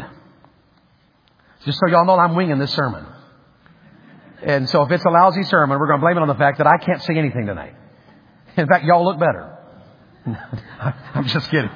A: Just so y'all know, I'm winging this sermon. And so if it's a lousy sermon, we're going to blame it on the fact that I can't see anything tonight. In fact, y'all look better. I'm just kidding.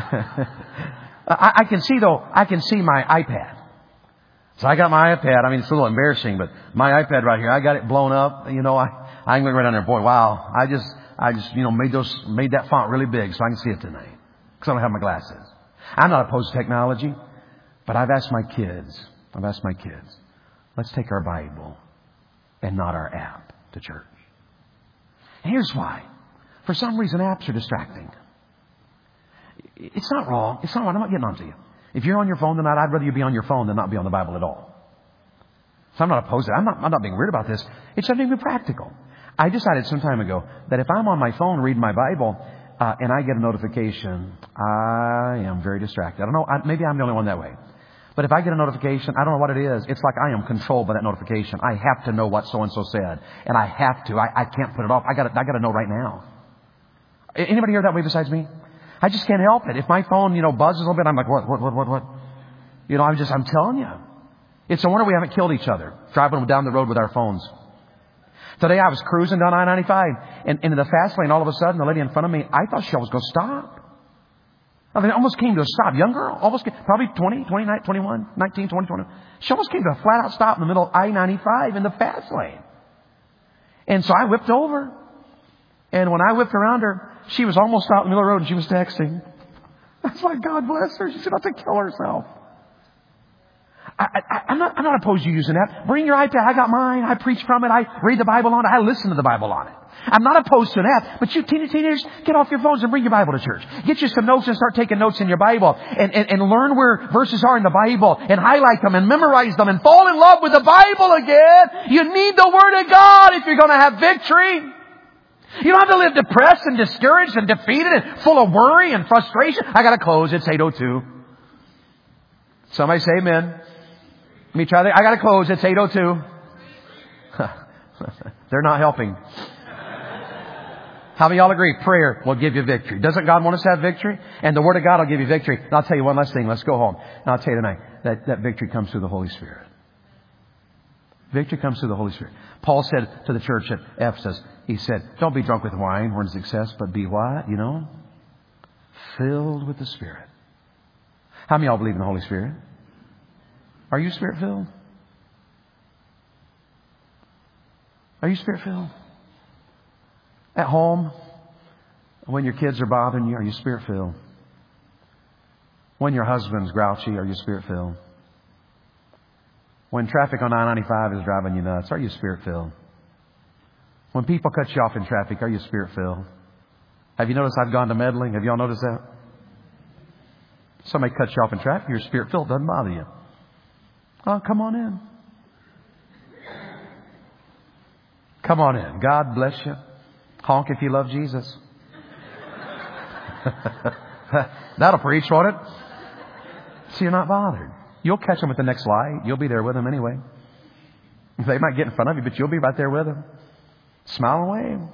A: I, I can see, though, I can see my iPad. So I got my iPad. I mean, it's a little embarrassing, but my iPad right here, I got it blown up. You know, I, I can look right down there. Boy, wow. I just, I just, you know, made those, made that font really big so I can see it tonight. Because I don't have my glasses. I'm not opposed to technology, but I've asked my kids, I've asked my kids, let's take our Bible and not our app to church. And here's why. For some reason, apps are distracting. It's not wrong. It's not wrong. I'm not getting on to you. If you're on your phone tonight, I'd rather you be on your phone than not be on the Bible at all. So I'm not opposed to it. I'm not, I'm not being weird about this. It's something to be practical. I decided some time ago that if I'm on my phone reading my Bible uh, and I get a notification, I am very distracted. I don't know. I, maybe I'm the only one that way. But if I get a notification, I don't know what it is. It's like I am controlled by that notification. I have to know what so-and-so said. And I have to. I, I can't put it off. I got I got to know right now. Anybody here that way besides me? I just can't help it. If my phone, you know, buzzes a little bit, I'm like, what, what, what, what, what? You know, I'm just, I'm telling you. It's a wonder we haven't killed each other, driving down the road with our phones. Today I was cruising down I ninety-five, and into the fast lane, all of a sudden, the lady in front of me, I thought she was going to stop. I mean, it almost came to a stop. Young girl, almost, came, probably twenty, twenty-nine, twenty-one, nineteen, twenty, twenty. She almost came to a flat out stop in the middle of I ninety-five in the fast lane. And so I whipped over. And when I whipped around her, she was almost out in the middle of the road and she was texting. I was like, God bless her. She's about to kill herself. I, I, I'm not, I'm not opposed to you using that. Bring your iPad. I got mine. I preach from it. I read the Bible on it. I listen to the Bible on it. I'm not opposed to that. But you teen- teenagers, get off your phones and bring your Bible to church. Get you some notes and start taking notes in your Bible. And, and, and learn where verses are in the Bible. And highlight them and memorize them. And fall in love with the Bible again. You need the Word of God if you're going to have victory. You don't have to live depressed and discouraged and defeated and full of worry and frustration. I got to close. It's eight oh two. Somebody say amen. Let me try that. I got to close. It's eight oh two. They're not helping. How many of y'all agree? Prayer will give you victory. Doesn't God want us to have victory? And the Word of God will give you victory. And I'll tell you one last thing. Let's go home. And I'll tell you tonight that, that victory comes through the Holy Spirit. Victory comes through the Holy Spirit. Paul said to the church at Ephesus, he said, don't be drunk with wine, wherein success, but be what? You know? Filled with the Spirit. How many of y'all believe in the Holy Spirit? Are you Spirit-filled? Are you Spirit-filled? At home, when your kids are bothering you, are you Spirit-filled? When your husband's grouchy, are you Spirit-filled? When traffic on nine ninety-five is driving you nuts, are you Spirit-filled? When people cut you off in traffic, are you Spirit-filled? Have you noticed I've gone to meddling? Have y'all noticed that? Somebody cuts you off in traffic, you're Spirit-filled, doesn't bother you. Oh, come on in. Come on in. God bless you. Honk if you love Jesus. That'll preach, won't it? So you're not bothered. You'll catch them at the next light. You'll be there with them anyway. They might get in front of you, but you'll be right there with them. Smile and wave.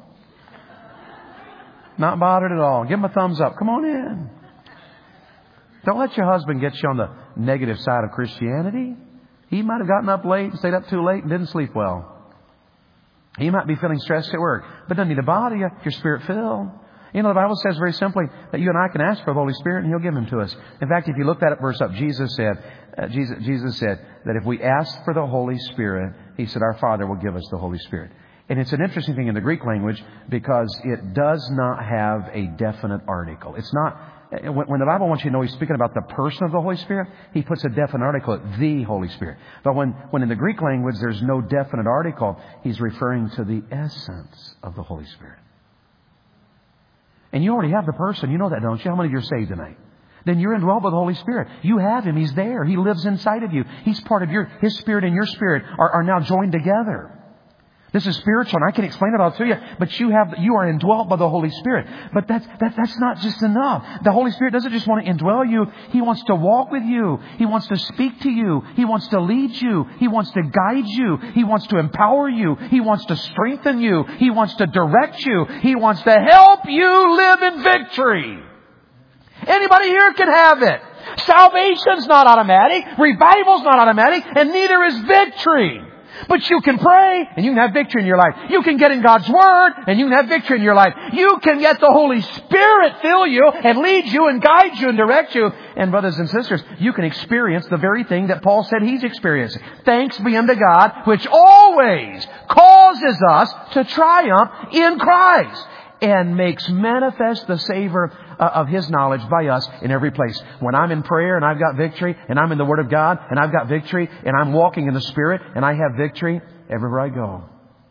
A: Not bothered at all. Give them a thumbs up. Come on in. Don't let your husband get you on the negative side of Christianity. He might have gotten up late and stayed up too late and didn't sleep well. He might be feeling stressed at work, but doesn't need to bother you if you're Spirit-filled. You know, the Bible says very simply that you and I can ask for the Holy Spirit and He'll give Him to us. In fact, if you look that verse up, Jesus said, uh, Jesus, Jesus said that if we ask for the Holy Spirit, He said, our Father will give us the Holy Spirit. And it's an interesting thing in the Greek language because it does not have a definite article. It's not, when the Bible wants you to know He's speaking about the person of the Holy Spirit, He puts a definite article, the Holy Spirit. But when, when in the Greek language there's no definite article, He's referring to the essence of the Holy Spirit. And you already have the person. You know that, don't you? How many of you are saved tonight? Then you're indwelled by the Holy Spirit. You have Him. He's there. He lives inside of you. He's part of your, His Spirit and your spirit are, are now joined together. This is spiritual, and I can explain it all to you, but you have, you are indwelt by the Holy Spirit. But that's, that, that's not just enough. The Holy Spirit doesn't just want to indwell you. He wants to walk with you. He wants to speak to you. He wants to lead you. He wants to guide you. He wants to empower you. He wants to strengthen you. He wants to direct you. He wants to help you live in victory. Anybody here can have it. Salvation's not automatic. Revival's not automatic. And neither is victory. But you can pray and you can have victory in your life. You can get in God's Word and you can have victory in your life. You can get the Holy Spirit fill you and lead you and guide you and direct you. And brothers and sisters, you can experience the very thing that Paul said he's experiencing. Thanks be unto God, which always causes us to triumph in Christ and makes manifest the savor of His knowledge by us in every place. When I'm in prayer and I've got victory, and I'm in the Word of God and I've got victory, and I'm walking in the Spirit and I have victory, everywhere I go,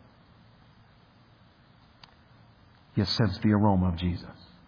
A: you sense the aroma of Jesus.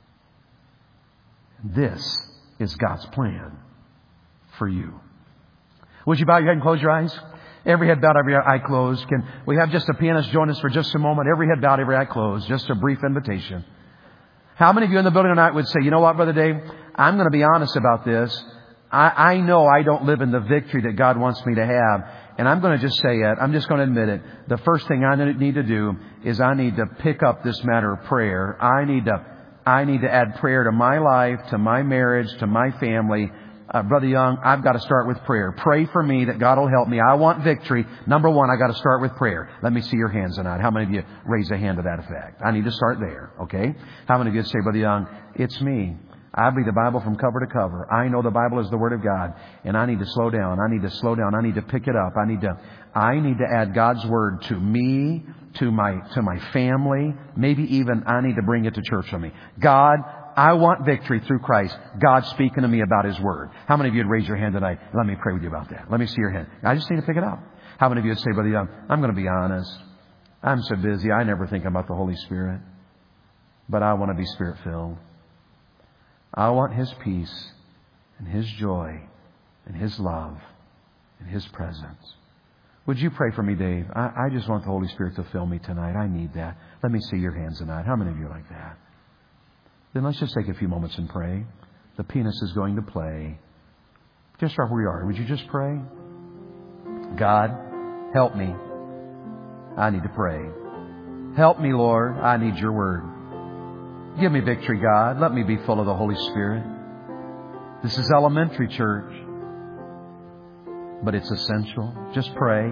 A: This is God's plan for you. Would you bow your head and close your eyes? Every head bowed, every eye closed. Can we have just a pianist join us for just a moment? Every head bowed, every eye closed. Just a brief invitation. How many of you in the building tonight would say, you know what, Brother Dave? I'm going to be honest about this. I, I know I don't live in the victory that God wants me to have. And I'm going to just say it. I'm just going to admit it. The first thing I need to do is I need to pick up this matter of prayer. I need to, I need to add prayer to my life, to my marriage, to my family. Uh, Brother Young, I've got to start with prayer. Pray for me that God will help me. I want victory. Number one, I got to start with prayer. Let me see your hands tonight. How many of you raise a hand to that effect? I need to start there. Okay? How many of you say, Brother Young, it's me. I read the Bible from cover to cover. I know the Bible is the Word of God, and I need to slow down. I need to slow down. I need to pick it up. I need to, I need to add God's Word to me, to my, to my family. Maybe even I need to bring it to church with me. God, I want victory through Christ. God speaking to me about His Word. How many of you would raise your hand tonight? Let me pray with you about that. Let me see your hand. I just need to pick it up. How many of you would say, Brother Young, I'm going to be honest. I'm so busy. I never think about the Holy Spirit. But I want to be Spirit-filled. I want His peace and His joy and His love and His presence. Would you pray for me, Dave? I, I just want the Holy Spirit to fill me tonight. I need that. Let me see your hands tonight. How many of you are like that? Then let's just take a few moments and pray. The pianist is going to play. Just right where we are. Would you just pray? God, help me. I need to pray. Help me, Lord. I need your word. Give me victory, God. Let me be full of the Holy Spirit. This is elementary, church. But it's essential. Just pray.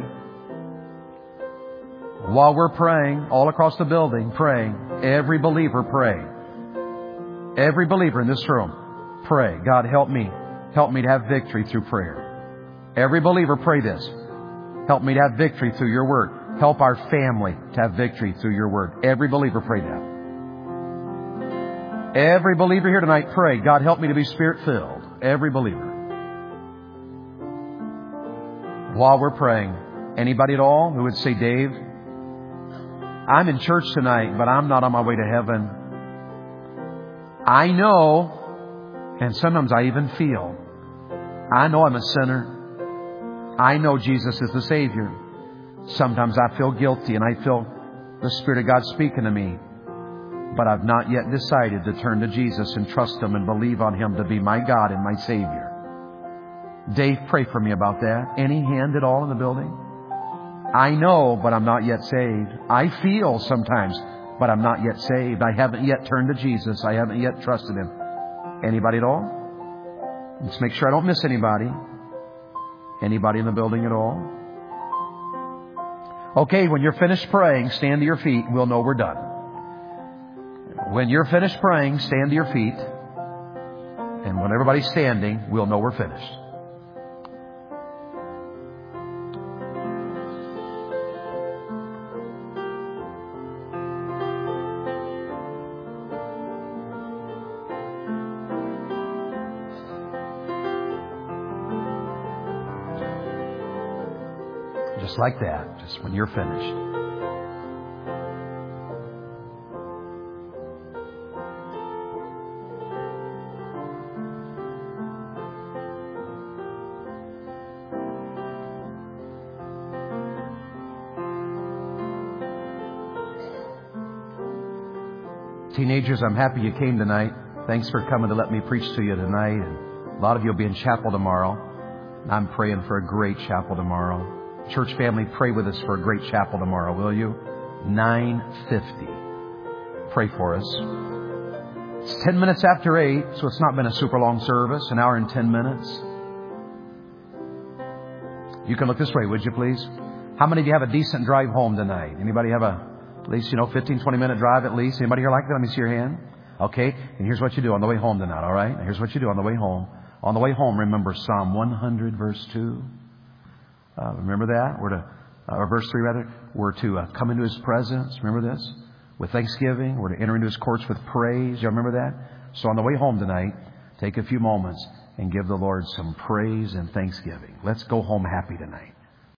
A: While we're praying, all across the building, praying, every believer pray. Every believer in this room, pray. God, help me. Help me to have victory through prayer. Every believer, pray this. Help me to have victory through your word. Help our family to have victory through your word. Every believer, pray that. Every believer here tonight, pray, God, help me to be Spirit-filled. Every believer. While we're praying, anybody at all who would say, Dave, I'm in church tonight, but I'm not on my way to heaven. I know, and sometimes I even feel, I know I'm a sinner. I know Jesus is the Savior. Sometimes I feel guilty and I feel the Spirit of God speaking to me. But I've not yet decided to turn to Jesus and trust Him and believe on Him to be my God and my Savior. Dave, pray for me about that. Any hand at all in the building? I know, but I'm not yet saved. I feel sometimes, but I'm not yet saved. I haven't yet turned to Jesus. I haven't yet trusted Him. Anybody at all? Let's make sure I don't miss anybody. Anybody in the building at all? Okay, when you're finished praying, stand to your feet. We'll know we're done. When you're finished praying, stand to your feet. And when everybody's standing, we'll know we're finished. Just like that, just when you're finished. Teenagers, I'm happy you came tonight. Thanks for coming to let me preach to you tonight. And a lot of you will be in chapel tomorrow. I'm praying for a great chapel tomorrow. Church family, pray with us for a great chapel tomorrow, will you? nine fifty. Pray for us. It's ten minutes after eight, so it's not been a super long service, an hour and ten minutes. You can look this way, would you please? How many of you have a decent drive home tonight? Anybody have a, at least, you know, fifteen, twenty minute drive at least? Anybody here like that? Let me see your hand. Okay, and here's what you do on the way home tonight, all right? Here's what you do on the way home. On the way home, remember Psalm one hundred, verse two. Uh, remember that? We're to, uh, or verse three rather. We're to uh, come into His presence. Remember this? With thanksgiving. We're to enter into His courts with praise. You remember that? So on the way home tonight, take a few moments and give the Lord some praise and thanksgiving. Let's go home happy tonight.